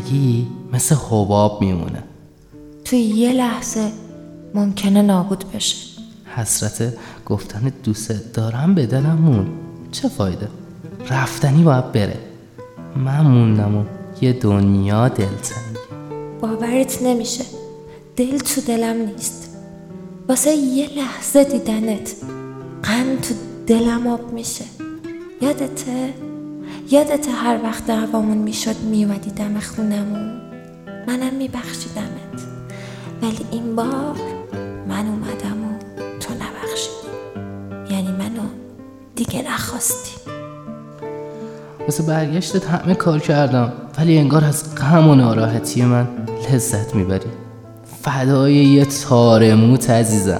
زندگی مثل حباب میمونه، توی یه لحظه ممکنه نابود بشه. حسرت گفتن دوست دارم به دلم موند، چه فایده؟ رفتنی باید بره. من موندم و یه دنیا دلتنگی. باورت نمیشه، دل تو دلم نیست. واسه یه لحظه دیدنت قند تو دلم آب میشه. یادته هر وقت دعوامون میشد میومدی دم خونمون، منم میبخشیدمت، ولی این بار من اومدم و تو نبخشیدی. یعنی منو دیگه نخواستی. واسه برگشتت همه کار کردم، ولی انگار از غم و ناراحتی من لذت میبری. فدای یه تار موت عزیزم.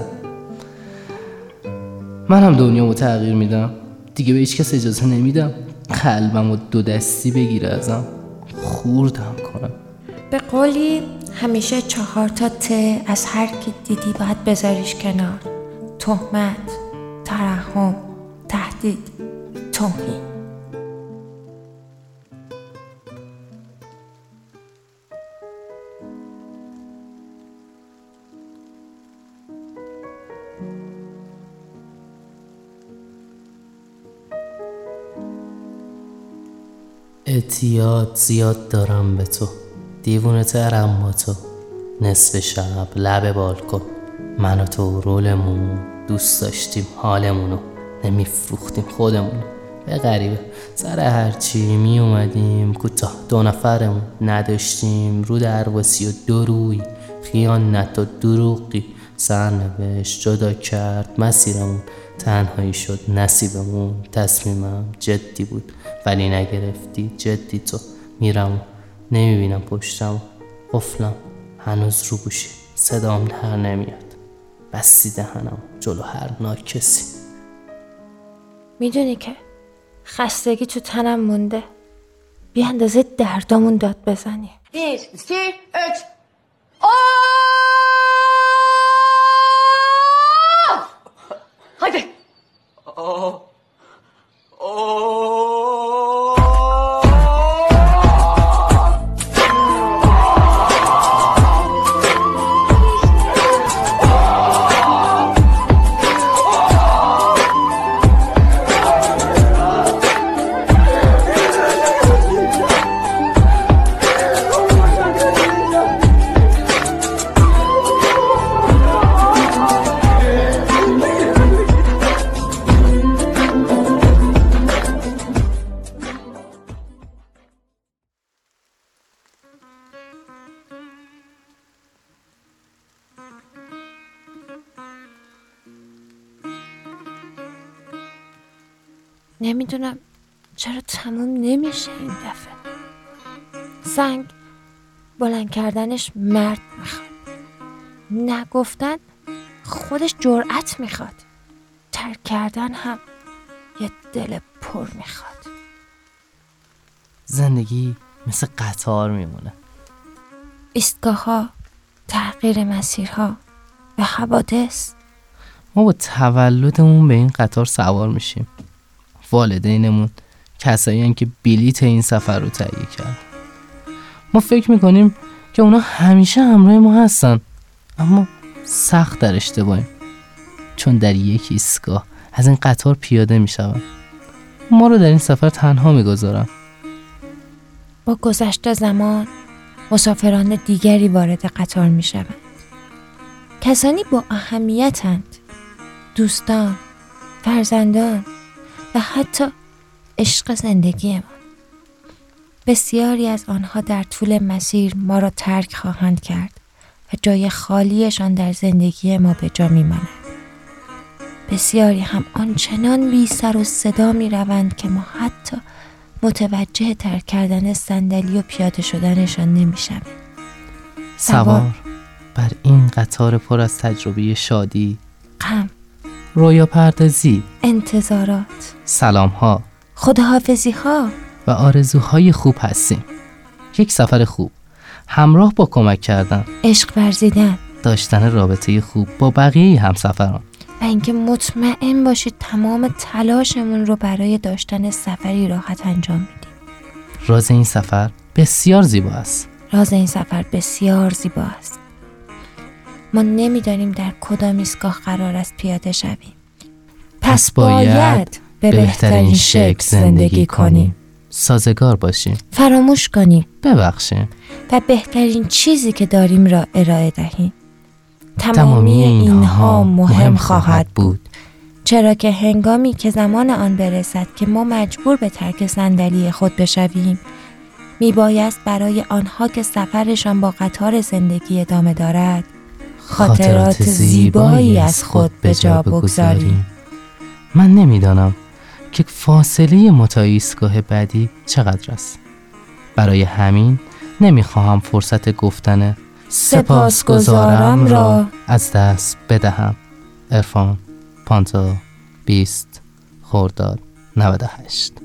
منم دنیامو تغییر میدم، دیگه به هیچ کس اجازه نمیدم قلبمو 2 دستی بگیره ازم، خوردم کنم. به قولی همیشه 4 تا ته از هر کی دیدی باید بذاریش کنار: تهمت، ترحم، تهدید، توهین. اعتیاد زیاد دارم به تو، دیوونه ترم با تو. نصف شب لب بالکن، من و تو رولمون، دوست داشتیم حالمونو، نمیفروختیم خودمونو به غریبه. سر هرچی می اومدیم کوتاه، 2 نفرمون نداشتیم رو درواسی و 2 روی. خیانت و دروغی سرنوشت جدا کرد مسیرمون، تنهایی شد نصیبمون. تصمیمم جدی بود ولی نگرفتی جدی تو. میرم نمیبینم پشتم، قفلم هنوز رو گوشی، صدام در نمیاد، بستی دهنم جلو هر ناکسی. میدونی که خستگی تو تنم مونده، بی اندازه دردامون داد بزنی. 1 2 3 Hadi. نمیدونم چرا تموم نمیشه این دفعه. زنگ بلند کردنش مرد میخواد، نگفتن خودش جرأت میخواد، ترک کردن هم یه دل پر میخواد. زندگی مثل قطار میمونه، ایستگاه ها، تغییر مسیرها و حوادث. ما با تولدمون به این قطار سوار میشیم. والدینمون کسایی هستن که بلیت این سفر رو تهیه کرد. ما فکر میکنیم که اونا همیشه همراه ما هستن، اما سخت در اشتباهیم، چون در یک ایستگاه از این قطار پیاده میشون. ما رو در این سفر تنها میگذارن. با گذشت زمان مسافران دیگری وارد قطار میشوند. کسانی با اهمیتند، دوستان، فرزندان و حتی عشق زندگی ما. بسیاری از آنها در طول مسیر ما را ترک خواهند کرد و جای خالیشان در زندگی ما به جا میماند. بسیاری هم آنچنان بی سر و صدا می روند که ما حتی متوجه ترک کردن صندلی و پیاده شدنشان نمی شویم. سوار بر این قطار پر از تجربه شادی، غم، رویا پردازی، انتظارات، سلام ها، خداحافظی ها و آرزوهای خوب هستیم. یک سفر خوب همراه با کمک کردن، عشق ورزیدن، داشتن رابطه خوب با بقیه همسفران و اینکه مطمئن باشید تمام تلاشمون رو برای داشتن سفری راحت انجام میدیم. راز این سفر بسیار زیبا است. راز این سفر بسیار زیبا است. ما نمی‌دانیم در کدام ایستگاه قرار است پیاده شویم. پس باید به بهترین شکل زندگی کنیم. سازگار باشیم. فراموش کنیم. ببخشیم. و بهترین چیزی که داریم را ارائه دهیم. تمامی اینها مهم خواهد بود. چرا که هنگامی که زمان آن برسد که ما مجبور به ترک صندلی خود بشویم، میبایست برای آنها که سفرشان با قطار زندگی ادامه دارد خاطرات زیبایی از خود به جا بگذاریم. من نمیدانم که فاصله ما تا ایستگاه بعدی چقدر است. برای همین نمیخواهم فرصت گفتن سپاسگزارم را از دست بدهم. عرفان 50 20 خرداد 98